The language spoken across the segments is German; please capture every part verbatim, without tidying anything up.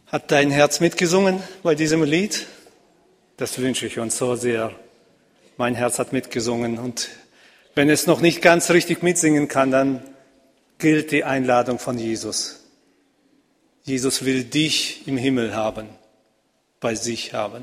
Hat dein Herz mitgesungen bei diesem Lied? Das wünsche ich uns so sehr. Mein Herz hat mitgesungen. Und wenn es noch nicht ganz richtig mitsingen kann, dann gilt die Einladung von Jesus. Jesus will dich im Himmel haben, bei sich haben.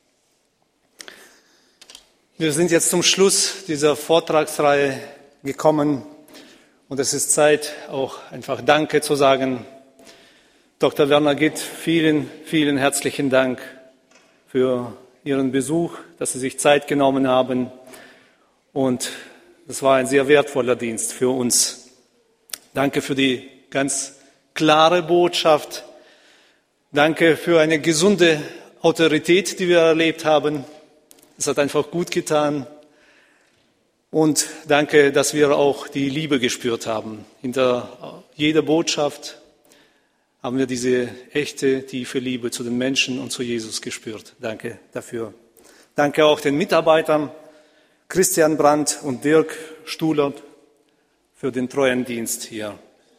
Wir sind jetzt zum Schluss dieser Vortragsreihe gekommen und es ist Zeit, auch einfach Danke zu sagen. Doktor Werner Gitt, vielen, vielen herzlichen Dank für Ihren Besuch, dass Sie sich Zeit genommen haben. Und es war ein sehr wertvoller Dienst für uns. Danke für die ganz klare Botschaft. Danke für eine gesunde Autorität, die wir erlebt haben. Es hat einfach gut getan. Und danke, dass wir auch die Liebe gespürt haben. Hinter jeder Botschaft haben wir diese echte, tiefe Liebe zu den Menschen und zu Jesus gespürt. Danke dafür. Danke auch den Mitarbeitern, Christian Brandt und Dirk Stuhler, für den treuen Dienst hier.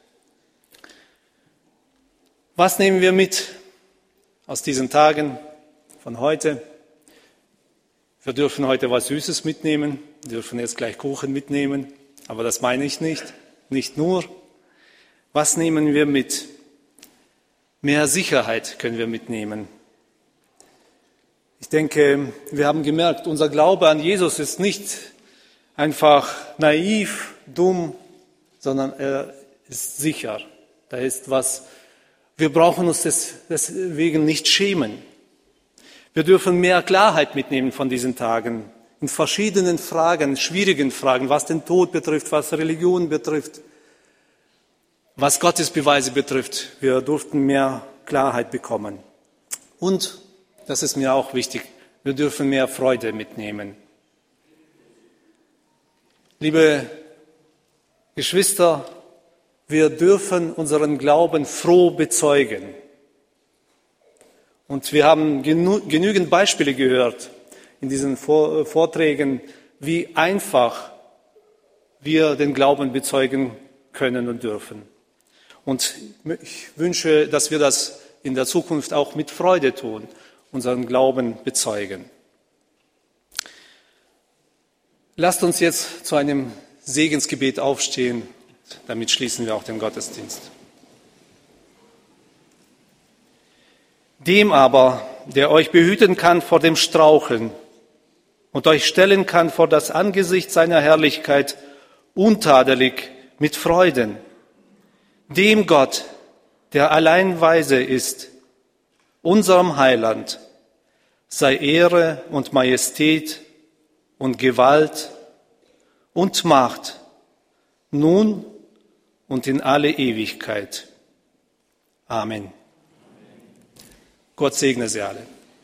Was nehmen wir mit aus diesen Tagen von heute? Wir dürfen heute was Süßes mitnehmen, wir dürfen jetzt gleich Kuchen mitnehmen, aber das meine ich nicht, nicht nur. Was nehmen wir mit? Mehr Sicherheit können wir mitnehmen. Ich denke, wir haben gemerkt, unser Glaube an Jesus ist nicht einfach naiv, dumm, sondern er ist sicher. Da ist was, wir brauchen uns deswegen nicht schämen. Wir dürfen mehr Klarheit mitnehmen von diesen Tagen, in verschiedenen Fragen, schwierigen Fragen, was den Tod betrifft, was Religion betrifft, was Gottesbeweise betrifft. Wir durften mehr Klarheit bekommen. Und, das ist mir auch wichtig, wir dürfen mehr Freude mitnehmen. Liebe Geschwister, wir dürfen unseren Glauben froh bezeugen. Und wir haben genü- genügend Beispiele gehört in diesen Vorträgen, wie einfach wir den Glauben bezeugen können und dürfen. Und ich wünsche, dass wir das in der Zukunft auch mit Freude tun, unseren Glauben bezeugen. Lasst uns jetzt zu einem Segensgebet aufstehen. Damit schließen wir auch den Gottesdienst. Dem aber, der euch behüten kann vor dem Straucheln und euch stellen kann vor das Angesicht seiner Herrlichkeit, untadelig mit Freuden, dem Gott, der allein weise ist, unserem Heiland, sei Ehre und Majestät und Gewalt und Macht, nun und in alle Ewigkeit. Amen. Gott segne Sie alle.